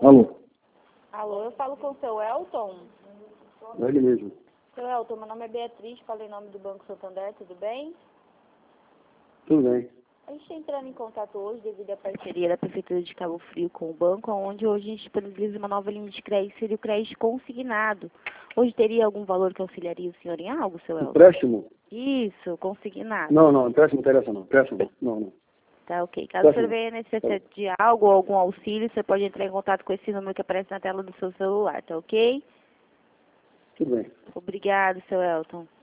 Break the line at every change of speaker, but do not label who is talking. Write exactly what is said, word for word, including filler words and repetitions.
Alô?
Alô, eu falo com o seu Elton?
É ele mesmo.
Seu Elton, meu nome é Beatriz, falei em nome do Banco Santander, tudo bem?
Tudo bem.
A gente está entrando em contato hoje devido à parceria da Prefeitura de Cabo Frio com o banco, onde hoje a gente disponibiliza uma nova linha de crédito, seria o crédito consignado. Hoje teria algum valor que auxiliaria o senhor em algo, seu Elton?
Empréstimo?
Isso, consignado.
Não, não, empréstimo não interessa não. Empréstimo não, não.
Tá, ok. Caso o senhor
Empréstimo.
venha necessitar de algo ou algum auxílio, você pode entrar em contato com esse número que aparece na tela do seu celular, tá ok?
Tudo bem.
Obrigado, seu Elton.